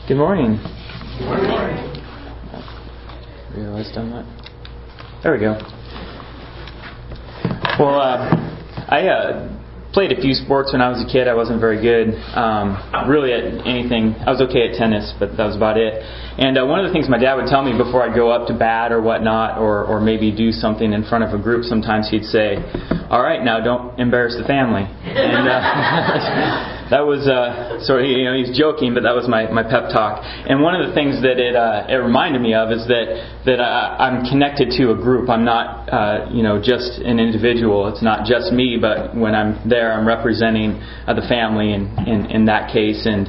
Good morning. Good morning. Realized I'm not. There we go. Well, I played a few sports when I was a kid. I wasn't very good really at anything. I was okay at tennis, but that was about it. And one of the things my dad would tell me before I'd go up to bat or whatnot, or maybe do something in front of a group, sometimes he'd say, "All right, now don't embarrass the family." And that was sort of, he's joking, but that was my pep talk. And one of the things that it reminded me of is that I'm connected to a group. I'm not just an individual. It's not just me, but when I'm there, I'm representing the family in that case. And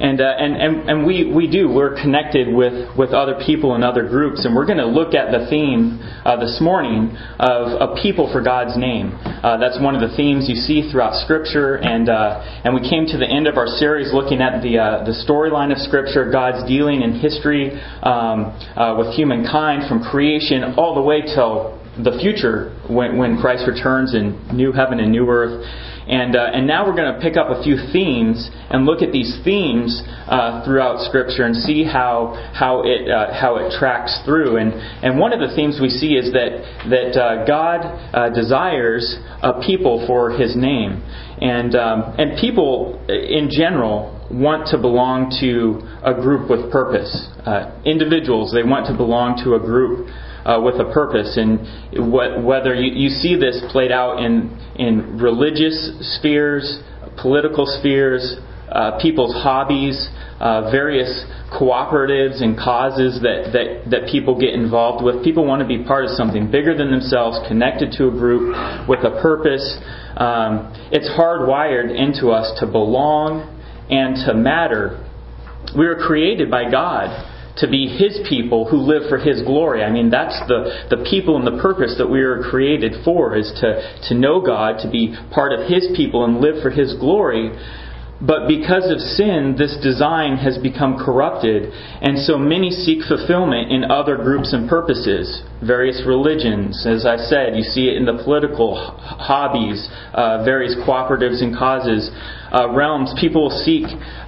we're connected with other people and other groups, and we're going to look at the theme this morning of a people for God's name. That's one of the themes you see throughout Scripture, and we came to the end of our series looking at the storyline of Scripture, God's dealing in history with humankind from creation all the way till the future when Christ returns in new heaven and new earth. And now we're going to pick up a few themes and look at these themes throughout Scripture and see how it tracks through. And one of the themes we see is that God desires a people for His name, and people in general want to belong to a group with purpose. Individuals, they want to belong to a group with a purpose, and whether you see this played out in religious spheres, political spheres, people's hobbies, various cooperatives and causes that people get involved with. People want to be part of something bigger than themselves, connected to a group with a purpose. It's hardwired into us to belong and to matter. We were created by God to be His people who live for His glory. I mean, that's the people and the purpose that we were created for, is to know God, to be part of His people and live for His glory. But because of sin, this design has become corrupted, and so many seek fulfillment in other groups and purposes. Various religions, as I said, you see it in the political hobbies, various cooperatives and causes, realms. People seek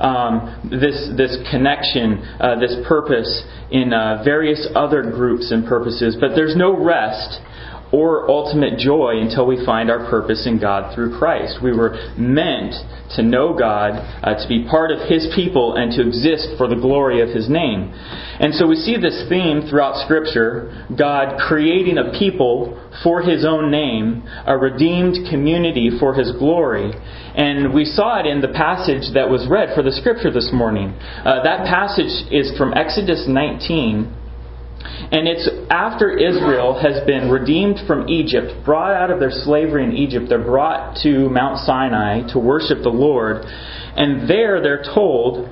this connection, this purpose in various other groups and purposes. But there's no rest or ultimate joy until we find our purpose in God through Christ. We were meant to know God, to be part of His people, and to exist for the glory of His name. And so we see this theme throughout Scripture, God creating a people for His own name, a redeemed community for His glory. And we saw it in the passage that was read for the Scripture this morning. That passage is from Exodus 19. And it's after Israel has been redeemed from Egypt, brought out of their slavery in Egypt. They're brought to Mount Sinai to worship the Lord. And there they're told,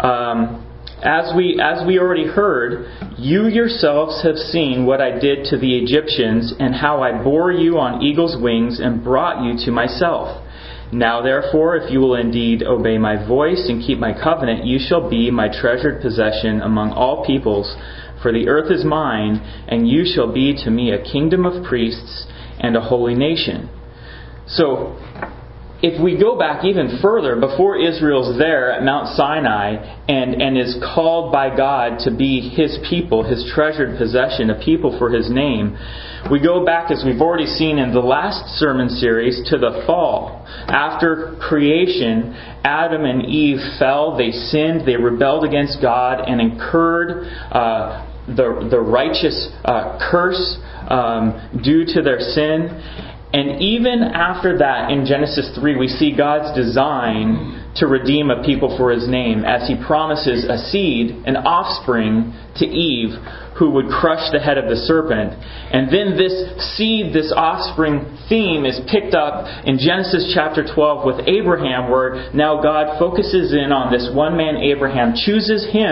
as we already heard, you yourselves have seen what I did to the Egyptians and how I bore you on eagle's wings and brought you to myself. Now therefore, if you will indeed obey my voice and keep my covenant, you shall be my treasured possession among all peoples. For the earth is mine, and you shall be to me a kingdom of priests and a holy nation. So, if we go back even further, before Israel's there at Mount Sinai and is called by God to be His people, His treasured possession, a people for His name, we go back, as we've already seen in the last sermon series, to the fall. After creation, Adam and Eve fell, they sinned, they rebelled against God and incurred the righteous curse due to their sin. And even after that, in Genesis 3, we see God's design to redeem a people for His name, as He promises a seed, an offspring to Eve, who would crush the head of the serpent. And then this seed, this offspring theme is picked up in Genesis chapter 12 with Abraham, where now God focuses in on this one man, Abraham, chooses him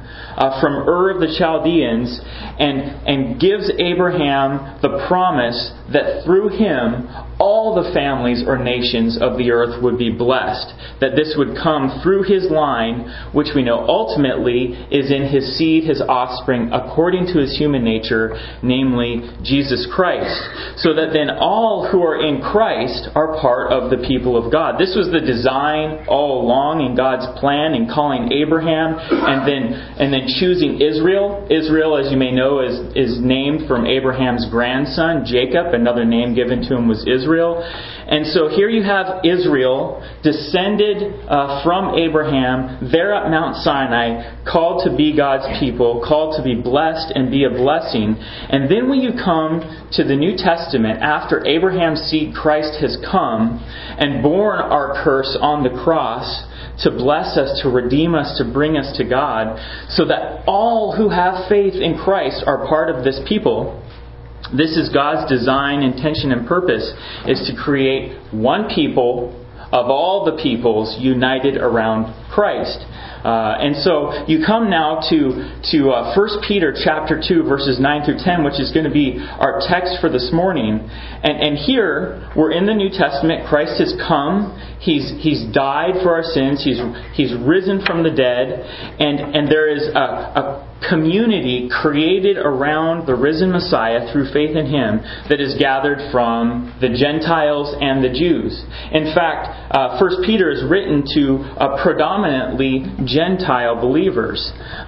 from Ur of the Chaldeans and gives Abraham the promise that through him all the families or nations of the earth would be blessed. That this would come through his line, which we know ultimately is in his seed, his offspring, according to his human nature, namely Jesus Christ. So that then all who are in Christ are part of the people of God. This was the design all along in God's plan in calling Abraham and then choosing Israel. Israel, as you may know, is named from Abraham's grandson, Jacob. Another name given to him was Israel. And so here you have Israel, descended from Abraham, there at Mount Sinai, called to be God's people, called to be blessed and be a blessing. And then when you come to the New Testament, after Abraham's seed, Christ has come and borne our curse on the cross, to bless us, to redeem us, to bring us to God, so that all who have faith in Christ are part of this people. This is God's design, intention, and purpose, is to create one people of all the peoples united around Christ. And so you come now to 1 Peter chapter 2, verses 9 through 10, which is going to be our text for this morning. And here, we're in the New Testament. Christ has come. He's died for our sins. He's risen from the dead. And there is a community created around the risen Messiah through faith in Him that is gathered from the Gentiles and the Jews. In fact, 1 Peter is written to predominantly Gentile believers.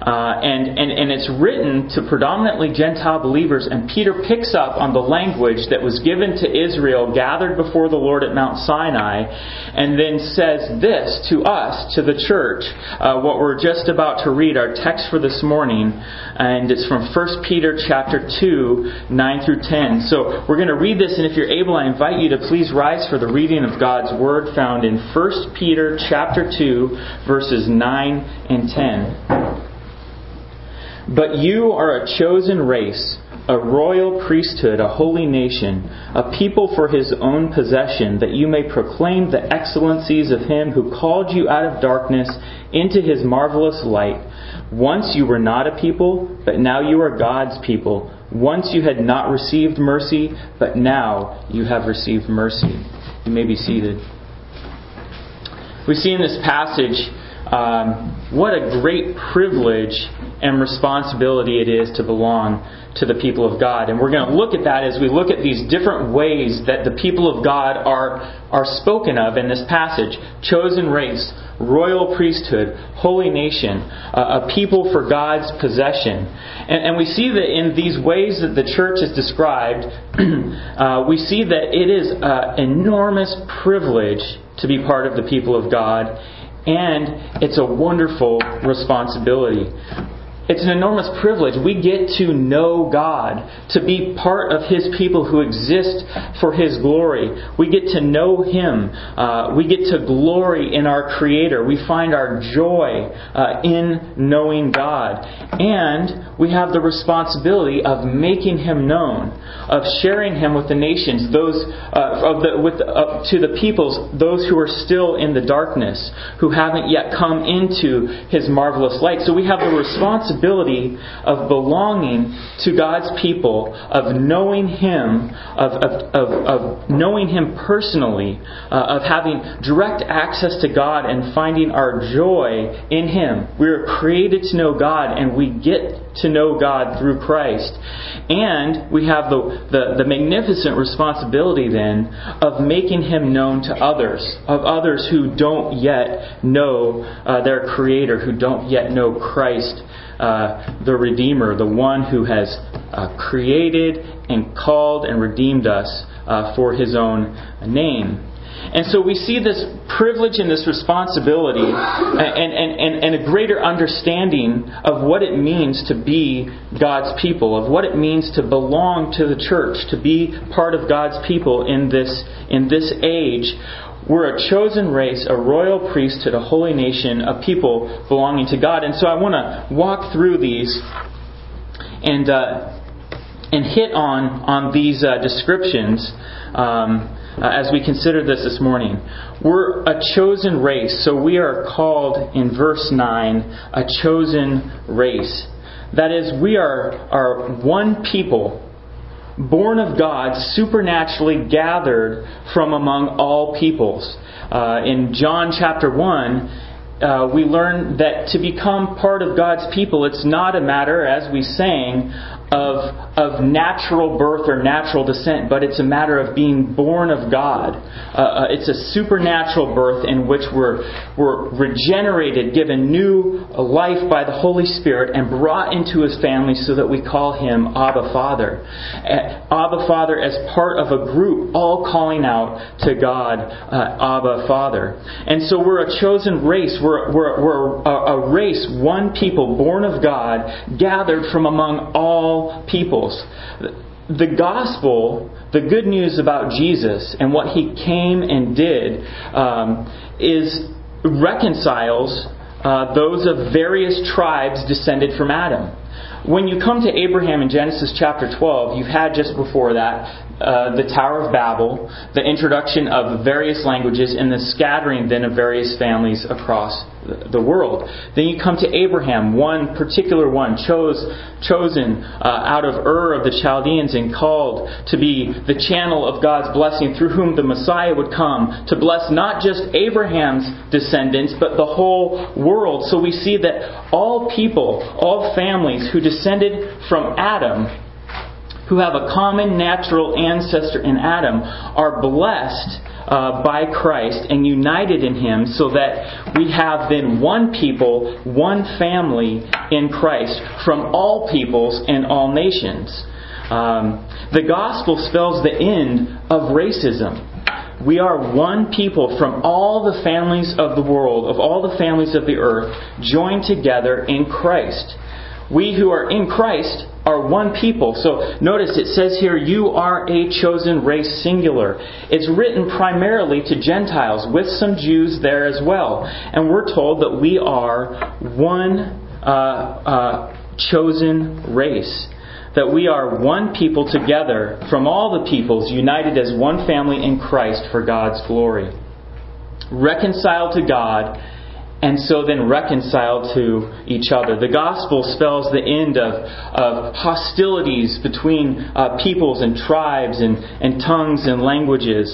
And it's written to predominantly Gentile believers, and Peter picks up on the language that was given to Israel gathered before the Lord at Mount Sinai, and then says this to us, to the church, what we're just about to read, our text for this morning, and it's from 1 Peter chapter 2, 9 through 10. So we're going to read this, and if you're able, I invite you to please rise for the reading of God's Word found in 1 Peter chapter 2, verses 9 and 10. But you are a chosen race, a royal priesthood, a holy nation, a people for His own possession, that you may proclaim the excellencies of Him who called you out of darkness into His marvelous light. Once you were not a people, but now you are God's people. Once you had not received mercy, but now you have received mercy. You may be seated. We see in this passage what a great privilege and responsibility it is to belong to the people of God. And we're going to look at that as we look at these different ways that the people of God are spoken of in this passage. Chosen race, royal priesthood, holy nation, a people for God's possession. And we see that in these ways that the church is described, we see that it is an enormous privilege to be part of the people of God, and it's a wonderful responsibility. It's an enormous privilege. We get to know God, to be part of His people who exist for His glory. We get to know Him. We get to glory in our Creator. We find our joy in knowing God. And we have the responsibility of making Him known, of sharing Him with the nations, to the peoples, those who are still in the darkness, who haven't yet come into His marvelous light. So we have the responsibility of belonging to God's people, of knowing Him, of knowing Him personally, of having direct access to God and finding our joy in Him. We are created to know God, and we get to know God through Christ. And we have the magnificent responsibility then of making Him known to others, of others who don't yet know their Creator, who don't yet know Christ, the Redeemer, the one who has created and called and redeemed us for His own name. And so we see this privilege and this responsibility and a greater understanding of what it means to be God's people, of what it means to belong to the church, to be part of God's people in this age. We're a chosen race, a royal priesthood, a holy nation, a people belonging to God. And so I want to walk through these and hit on these descriptions as we consider this morning. We're a chosen race. So we are called in verse 9 a chosen race. That is, we are one people, born of God, supernaturally gathered from among all peoples. In John chapter 1, we learn that to become part of God's people, it's not a matter, as we sang, of natural birth or natural descent, but it's a matter of being born of God. It's a supernatural birth in which we're regenerated, given new life by the Holy Spirit, and brought into His family so that we call Him Abba Father. Abba Father as part of a group, all calling out to God, Abba Father. And so we're a chosen race. We're a race, one people, born of God, gathered from among all peoples. The gospel, the good news about Jesus and what He came and did, reconciles those of various tribes descended from Adam. When you come to Abraham in Genesis chapter 12, you've had just before that the Tower of Babel, the introduction of various languages, and the scattering then of various families across the world. Then you come to Abraham, one particular one, chosen out of Ur of the Chaldeans and called to be the channel of God's blessing through whom the Messiah would come to bless not just Abraham's descendants, but the whole world. So we see that all people, all families who descended from Adam, who have a common natural ancestor in Adam, are blessed by Christ and united in Him, so that we have then one people, one family in Christ from all peoples and all nations. The gospel spells the end of racism. We are one people from all the families of the world, of all the families of the earth, joined together in Christ. We who are in Christ are one people. So notice it says here, you are a chosen race, singular. It's written primarily to Gentiles, with some Jews there as well. And we're told that we are one chosen race. That we are one people together from all the peoples, united as one family in Christ for God's glory. Reconciled to God, and so then reconciled to each other. The gospel spells the end of hostilities between peoples and tribes and tongues and languages.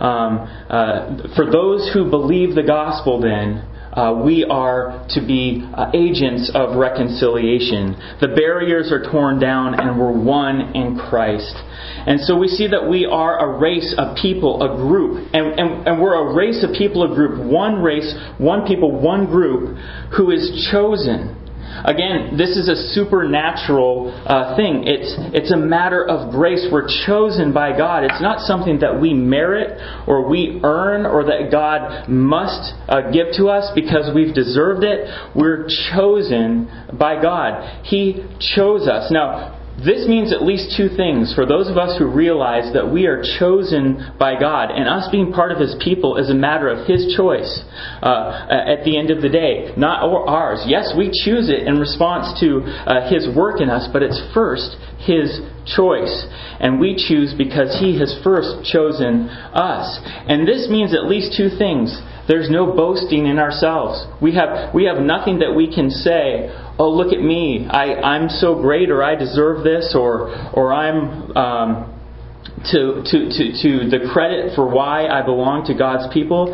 For those who believe the gospel then, we are to be agents of reconciliation. The barriers are torn down and we're one in Christ. And so we see that we are a race, a people, a group. And we're a race, a people, a group. One race, one people, one group who is chosen. Again, this is a supernatural thing. It's a matter of grace. We're chosen by God. It's not something that we merit or we earn or that God must give to us because we've deserved it. We're chosen by God. He chose us. Now, this means at least two things for those of us who realize that we are chosen by God, and us being part of His people is a matter of His choice at the end of the day, not ours. Yes, we choose it in response to His work in us, but it's first His choice. And we choose because He has first chosen us. And this means at least two things. There's no boasting in ourselves. We have nothing that we can say, oh, look at me, I'm so great, or I deserve this, or I'm to the credit for why I belong to God's people.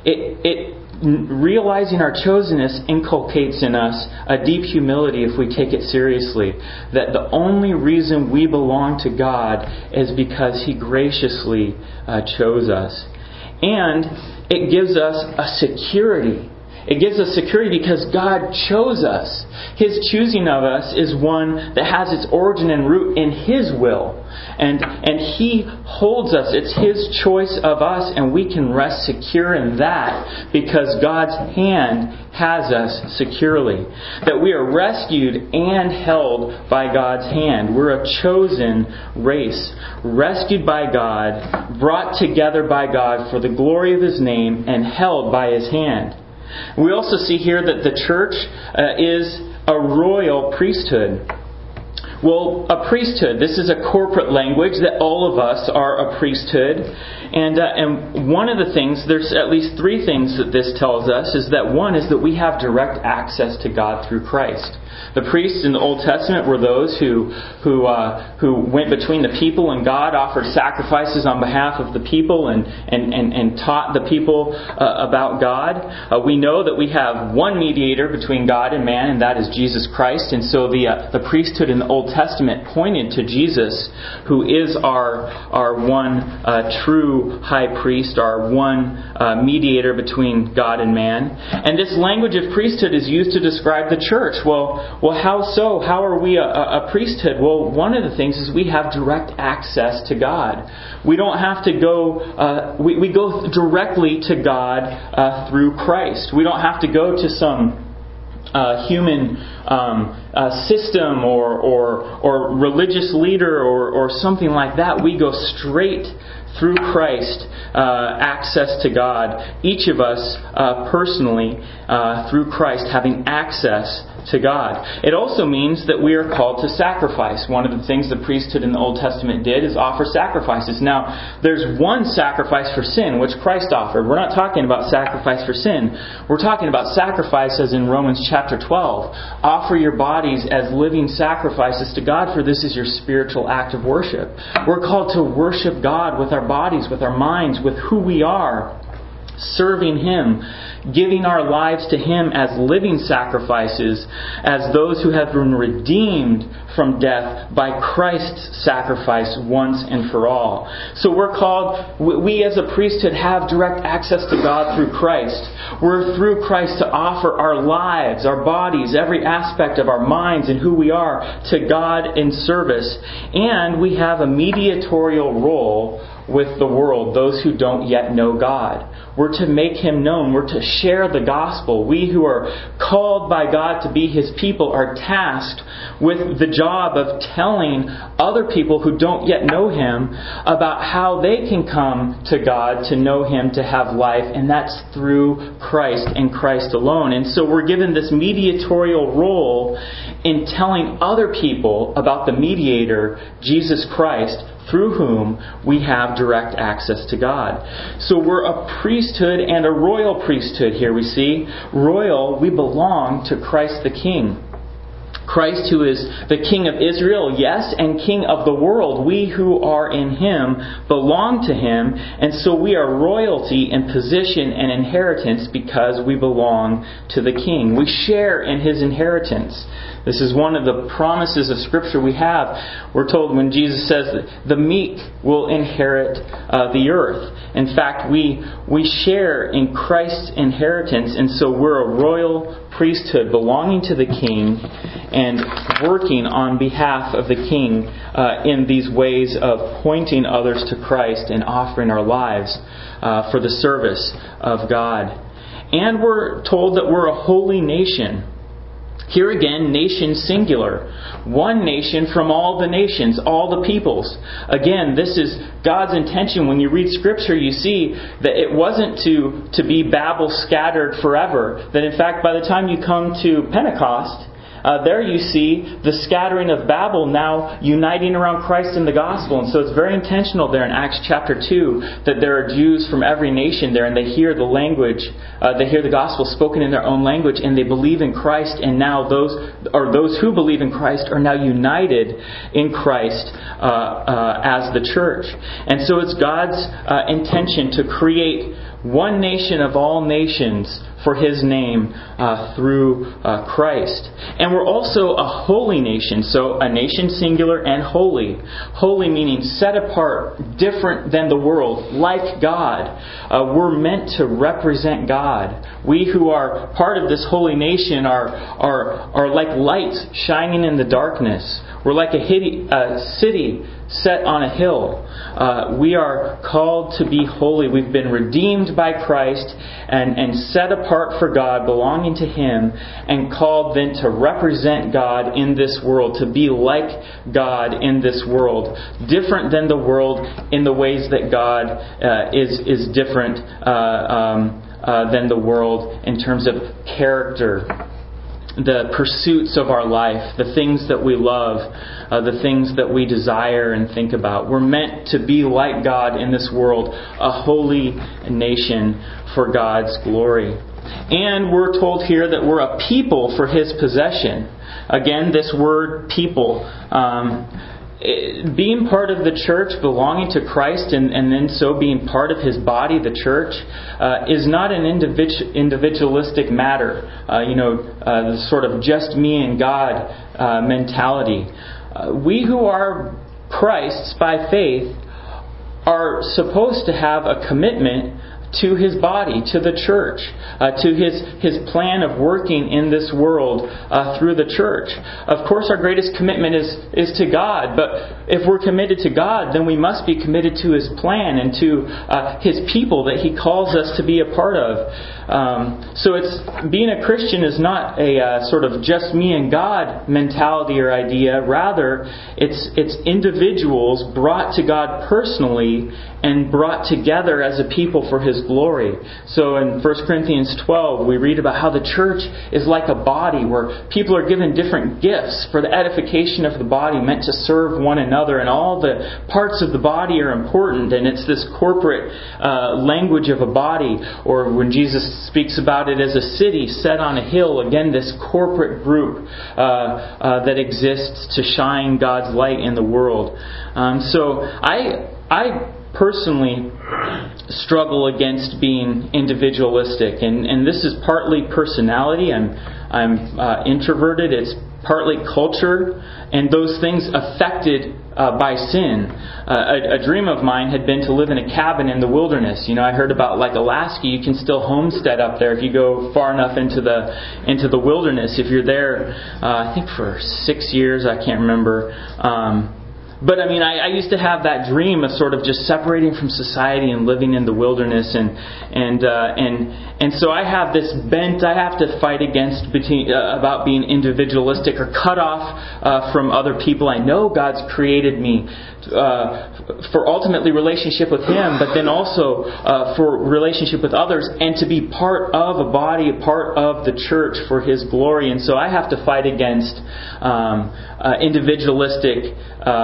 Realizing our chosenness inculcates in us a deep humility if we take it seriously. That the only reason we belong to God is because He graciously chose us. And it gives us a security. It gives us security because God chose us. His choosing of us is one that has its origin and root in His will. And He holds us. It's His choice of us, and we can rest secure in that because God's hand has us securely. That we are rescued and held by God's hand. We're a chosen race. Rescued by God, brought together by God for the glory of His name, and held by His hand. We also see here that the church is a royal priesthood. Well, a priesthood. This is a corporate language that all of us are a priesthood. And one of the things, there's at least three things that this tells us, is that one is that we have direct access to God through Christ. The priests in the Old Testament were those who went between the people and God, offered sacrifices on behalf of the people, and taught the people about God. We know that we have one mediator between God and man, and that is Jesus Christ. And so the priesthood in the Old Testament pointed to Jesus, who is our one true high priest, our one mediator between God and man. And this language of priesthood is used to describe the church. Well, how so? How are we a priesthood? Well, one of the things is we have direct access to God. We don't have to go, we go directly to God through Christ. We don't have to go to some human system or religious leader or something like that. We go straight through Christ, access to God. Each of us personally, through Christ, having access to God. It also means that we are called to sacrifice. One of the things the priesthood in the Old Testament did is offer sacrifices. Now, there's one sacrifice for sin, which Christ offered. We're not talking about sacrifice for sin. We're talking about sacrifice as in Romans chapter 12. Offer your bodies as living sacrifices to God, for this is your spiritual act of worship. We're called to worship God with our bodies, with our minds, with who we are, serving Him, giving our lives to Him as living sacrifices, as those who have been redeemed from death by Christ's sacrifice once and for all. So we're called, we as a priesthood have direct access to God through Christ. We're through Christ to offer our lives, our bodies, every aspect of our minds and who we are to God in service. And we have a mediatorial role with the world, those who don't yet know God. We're to make Him known. We're to share the gospel. We who are called by God to be His people are tasked with the job of telling other people who don't yet know Him about how they can come to God, to know Him, to have life, and that's through Christ and Christ alone. And so we're given this mediatorial role in telling other people about the mediator, Jesus Christ, through whom we have direct access to God. So we're a priesthood and a royal priesthood here, we see. Royal, we belong to Christ the King. Christ, who is the King of Israel, yes, and King of the world. We who are in Him belong to Him, and so we are royalty in position and inheritance because we belong to the King. We share in His inheritance. This is one of the promises of Scripture we have. We're told when Jesus says that the meek will inherit the earth. In fact, we share in Christ's inheritance, and so we're a royal priesthood belonging to the King and working on behalf of the King in these ways of pointing others to Christ and offering our lives for the service of God. And we're told that we're a holy nation. Here again, nation singular. One nation from all the nations, all the peoples. Again, this is God's intention. When you read Scripture, you see that it wasn't to be Babel scattered forever. That in fact, by the time you come to Pentecost, there you see the scattering of Babel now uniting around Christ and the gospel. And so it's very intentional there in Acts chapter 2 that there are Jews from every nation there, and they hear the language, they hear the gospel spoken in their own language, and they believe in Christ. And now those who believe in Christ are now united in Christ as the church. And so it's God's intention to create one nation of all nations for His name through Christ. And we're also a holy nation. So a nation singular and holy. Holy meaning set apart, different than the world, like God. We're meant to represent God. We who are part of this holy nation are like lights shining in the darkness. We're like a city set on a hill. We are called to be holy. We've been redeemed by Christ and set apart for God, belonging to Him, and called then to represent God in this world, to be like God in this world, different than the world in the ways that God is different than the world in terms of character. the pursuits of our life, the things that we love, the things that we desire and think about. We're meant to be like God in this world, a holy nation for God's glory. And we're told here that we're a people for His possession. Again, this word people. Being part of the church, belonging to Christ, and then so being part of His body, the church, is not an individualistic matter. The sort of just me and God mentality. We who are Christ's by faith are supposed to have a commitment to His body, to the church, to His plan of working in this world through the church. Of course, our greatest commitment is to God, but if we're committed to God, then we must be committed to His plan and to His people that He calls us to be a part of. So being a Christian is not a sort of just me and God mentality or idea. Rather, it's individuals brought to God personally and brought together as a people for His glory. So in 1 Corinthians 12, we read about how the church is like a body where people are given different gifts for the edification of the body, meant to serve one another, and all the parts of the body are important, and it's this corporate language of a body. Or when Jesus speaks about it as a city set on a hill, again, this corporate group that exists to shine God's light in the world. So I personally struggle against being individualistic, and this is partly personality. I'm introverted. It's partly culture, and those things affected by sin. A dream of mine had been to live in a cabin in the wilderness. I heard about Alaska. You can still homestead up there if you go far enough into the wilderness. If you're there, I think for 6 years, I can't remember. But I used to have that dream of sort of just separating from society and living in the wilderness, and so I have this bent I have to fight against about being individualistic or cut off from other people. I know God's created me for ultimately relationship with Him, but then also for relationship with others, and to be part of a body, a part of the church for His glory. And so I have to fight against individualistic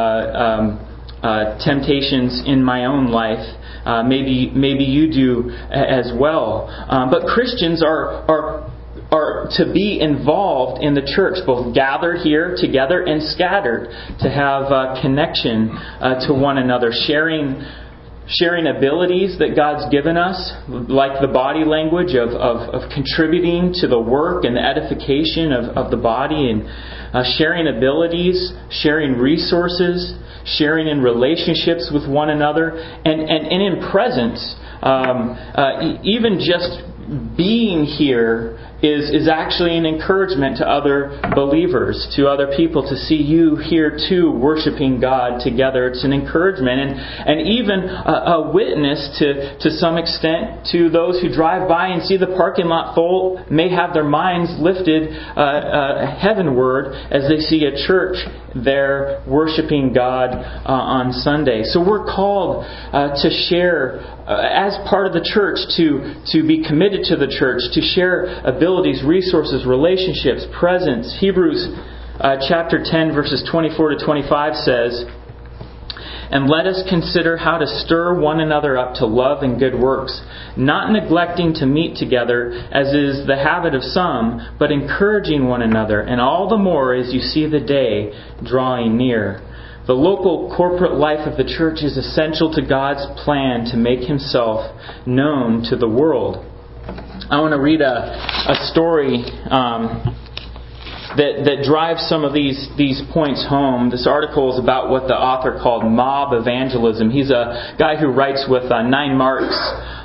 temptations in my own life. Maybe you do as well. But Christians are to be involved in the church, both gathered here together and scattered, to have connection to one another, sharing abilities that God's given us, like the body language of contributing to the work and the edification of the body, and sharing abilities, sharing resources, sharing in relationships with one another, and in presence. Even just being here is actually an encouragement to other believers, to other people, to see you here too worshiping God together. It's an encouragement and even a witness to some extent to those who drive by and see the parking lot full, may have their minds lifted heavenward as they see a church there worshiping God on Sunday. So we're called to share as part of the church, to be committed to the church, to share abilities, resources, relationships, presence. Hebrews chapter 10 verses 24 to 25 says, "And let us consider how to stir one another up to love and good works, not neglecting to meet together, as is the habit of some, but encouraging one another, and all the more as you see the day drawing near." The local corporate life of the church is essential to God's plan to make Himself known to the world. I want to read a story that drives some of these points home. This article is about what the author called mob evangelism. He's a guy who writes with 9 Marks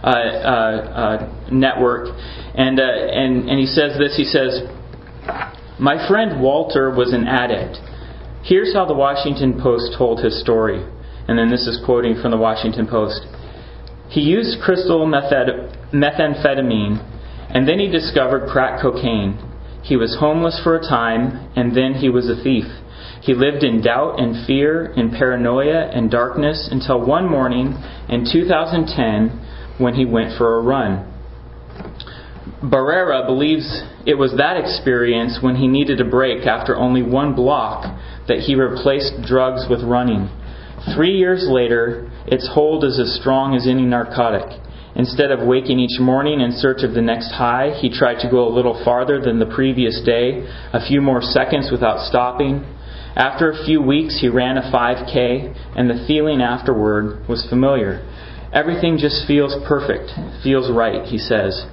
network, and he says this. He says, "My friend Walter was an addict. Here's how the Washington Post told his story." And then this is quoting from the Washington Post. "He used crystal methamphetamine, and then he discovered crack cocaine. He was homeless for a time, and then he was a thief. He lived in doubt and fear, in paranoia and darkness, until one morning in 2010 when he went for a run." Barrera believes It was that experience when he needed a break after only one block that he replaced drugs with running. 3 years later, its hold is as strong as any narcotic. Instead of waking each morning in search of the next high, he tried to go a little farther than the previous day, a few more seconds without stopping. After a few weeks, he ran a 5K, and the feeling afterward was familiar. Everything just feels perfect, feels right, he says.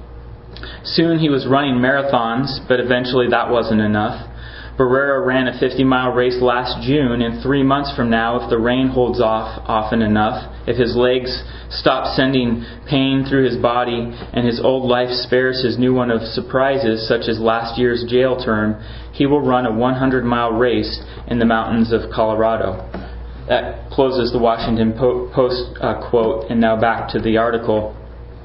Soon he was running marathons, but eventually that wasn't enough. Barrera ran a 50-mile race last June, and 3 months from now, if the rain holds off often enough, if his legs stop sending pain through his body, and his old life spares his new one of surprises, such as last year's jail term, he will run a 100-mile race in the mountains of Colorado. That closes the Washington Post quote, and now back to the article.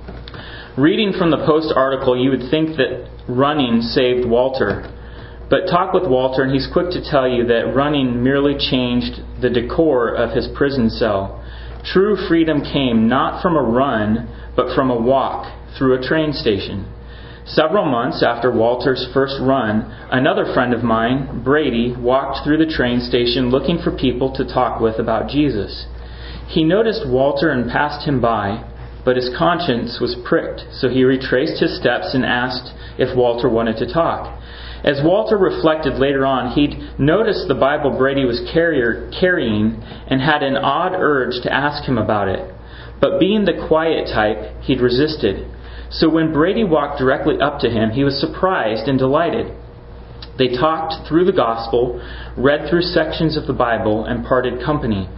Reading from the Post article, you would think that running saved Walter. But talk with Walter, and he's quick to tell you that running merely changed the decor of his prison cell. True freedom came not from a run, but from a walk through a train station. Several months after Walter's first run, another friend of mine, Brady, walked through the train station looking for people to talk with about Jesus. He noticed Walter and passed him by, but his conscience was pricked, so he retraced his steps and asked if Walter wanted to talk. As Walter reflected later on, he'd noticed the Bible Brady was carrying and had an odd urge to ask him about it. But being the quiet type, he'd resisted. So when Brady walked directly up to him, he was surprised and delighted. They talked through the gospel, read through sections of the Bible, and parted company.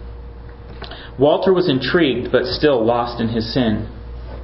Walter was intrigued, but still lost in his sin.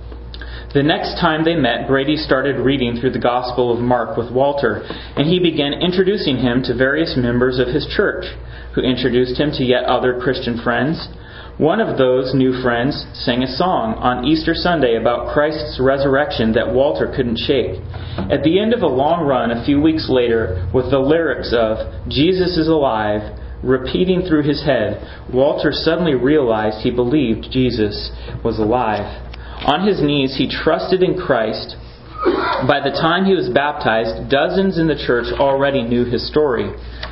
The next time they met, Brady started reading through the Gospel of Mark with Walter, and he began introducing him to various members of his church, who introduced him to yet other Christian friends. One of those new friends sang a song on Easter Sunday about Christ's resurrection that Walter couldn't shake. At the end of a long run a few weeks later, with the lyrics of "Jesus is alive" repeating through his head, Walter suddenly realized he believed Jesus was alive. On his knees, he trusted in Christ. By the time he was baptized, dozens in the church already knew his story.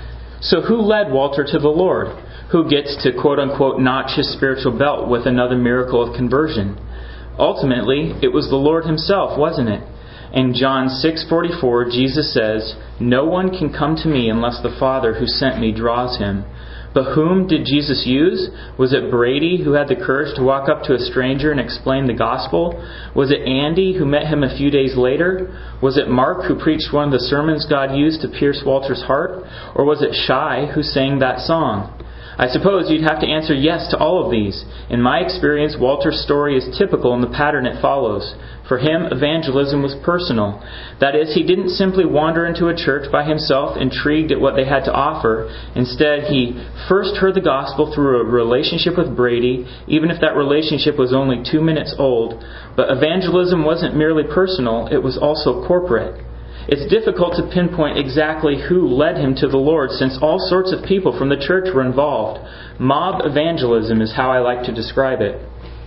So who led Walter to the Lord? Who gets to quote-unquote notch his spiritual belt with another miracle of conversion? Ultimately, it was the Lord Himself, wasn't it? In John 6:44, Jesus says, "No one can come to me unless the Father who sent me draws him." But whom did Jesus use? Was it Brady who had the courage to walk up to a stranger and explain the gospel? Was it Andy who met him a few days later? Was it Mark who preached one of the sermons God used to pierce Walter's heart? Or was it Shai who sang that song? I suppose you'd have to answer yes to all of these. In my experience, Walter's story is typical in the pattern it follows. For him, evangelism was personal. That is, he didn't simply wander into a church by himself, intrigued at what they had to offer. Instead, he first heard the gospel through a relationship with Brady, even if that relationship was only 2 minutes old. But evangelism wasn't merely personal, it was also corporate. It's difficult to pinpoint exactly who led him to the Lord, since all sorts of people from the church were involved. Mob evangelism is how I like to describe it.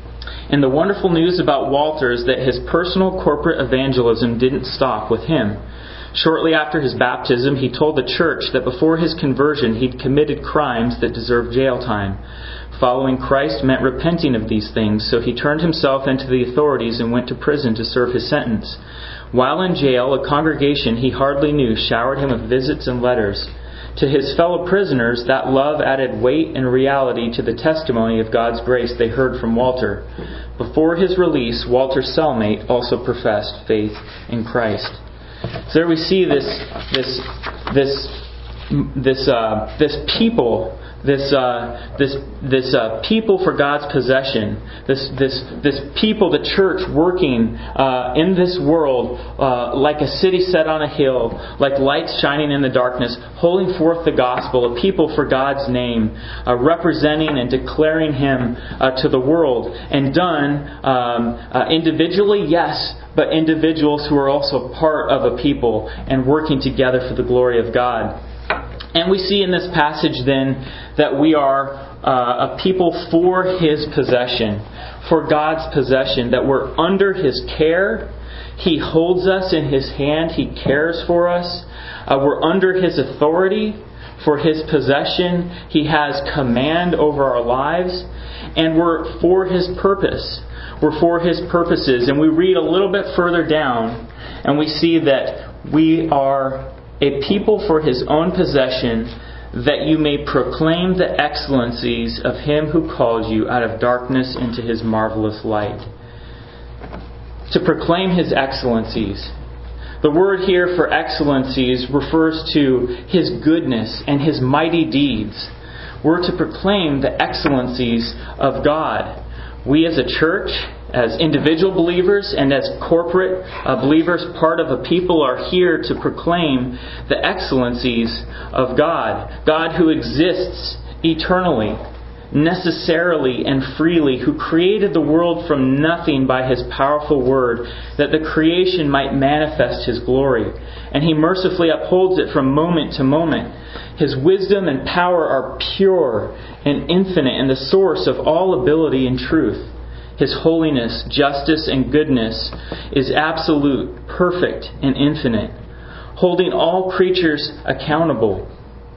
And the wonderful news about Walter is that his personal corporate evangelism didn't stop with him. Shortly after his baptism, he told the church that before his conversion he'd committed crimes that deserved jail time. Following Christ meant repenting of these things, so he turned himself into the authorities and went to prison to serve his sentence. While in jail, a congregation he hardly knew showered him with visits and letters. To his fellow prisoners, that love added weight and reality to the testimony of God's grace they heard from Walter. Before his release, Walter's cellmate also professed faith in Christ. So there we see this people. This people for God's possession, this people, the church working in this world like a city set on a hill, like lights shining in the darkness, holding forth the gospel, a people for God's name, representing and declaring Him to the world, and done individually, yes, but individuals who are also part of a people and working together for the glory of God. And we see in this passage then that we are a people for His possession, for God's possession, that we're under His care, He holds us in His hand. He cares for us. We're under His authority for His possession. He has command over our lives. And we're for His purpose. We're for His purposes. And we read a little bit further down and we see that we are a people for His own possession, that you may proclaim the excellencies of Him who called you out of darkness into His marvelous light. To proclaim His excellencies. The word here for excellencies refers to His goodness and His mighty deeds. We're to proclaim the excellencies of God. We as a church, as individual believers and as corporate believers, part of a people, are here to proclaim the excellencies of God. God who exists eternally, necessarily and freely, who created the world from nothing by His powerful word, that the creation might manifest His glory. And He mercifully upholds it from moment to moment. His wisdom and power are pure and infinite and the source of all ability and truth. His holiness, justice, and goodness is absolute, perfect, and infinite, holding all creatures accountable.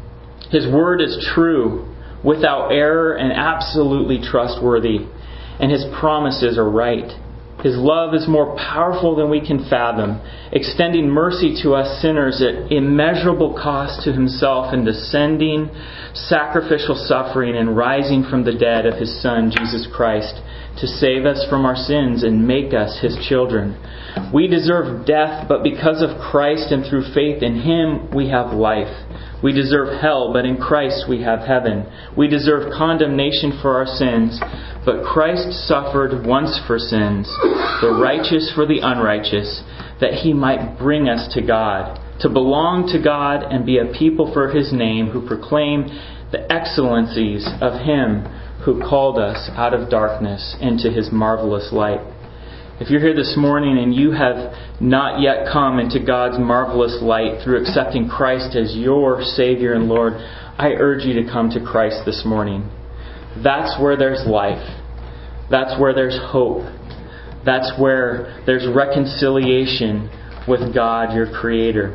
His word is true, without error, and absolutely trustworthy, and His promises are right. His love is more powerful than we can fathom, extending mercy to us sinners at immeasurable cost to Himself in descending sacrificial suffering and rising from the dead of His Son, Jesus Christ, to save us from our sins and make us His children. We deserve death, but because of Christ and through faith in Him, we have life. We deserve hell, but in Christ we have heaven. We deserve condemnation for our sins, but Christ suffered once for sins, the righteous for the unrighteous, that He might bring us to God, to belong to God and be a people for His name, who proclaim the excellencies of Him who called us out of darkness into His marvelous light. If you're here this morning and you have not yet come into God's marvelous light through accepting Christ as your Savior and Lord, I urge you to come to Christ this morning. That's where there's life. That's where there's hope. That's where there's reconciliation with God, your Creator.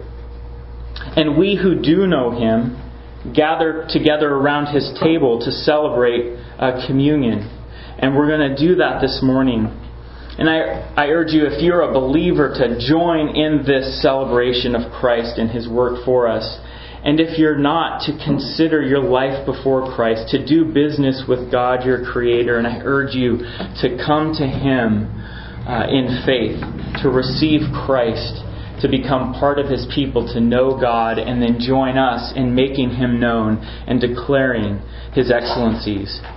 And we who do know Him gather together around His table to celebrate communion. And we're going to do that this morning. And I urge you, if you're a believer, to join in this celebration of Christ and His work for us. And if you're not, to consider your life before Christ, to do business with God, your Creator. And I urge you to come to Him in faith, to receive Christ, to become part of His people, to know God, and then join us in making Him known and declaring His excellencies.